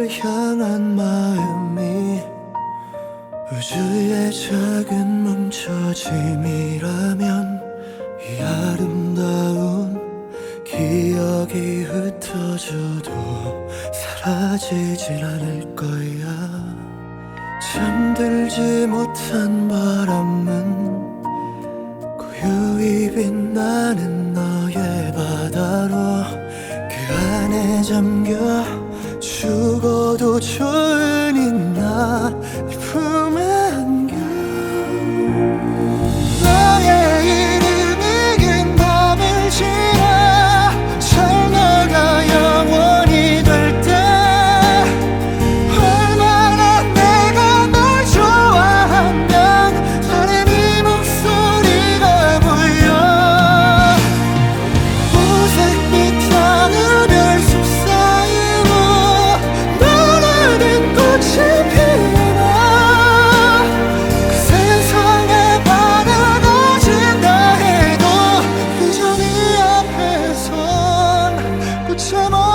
향한 마음이 우주의 작은 뭉쳐짐이라면 이 아름다운 기억이 흩어져도 사라지진 않을 거야. 잠들지 못한 바람은 고요히 빛나는 너의 바다로 그 안에 잠겨 죽어도 좋으니 나 네 품에 안겨. 너의 이름이 긴 밤을 지나 철너가 영원히 될 때 얼마나 내가 널 좋아하면 나는 이 목소리가 보여. 보색 빛 하늘별 속 사이로 너라는 꽃이 피어나. 그 세상에 바다가 진다 해도 여전히 앞에선 꽃에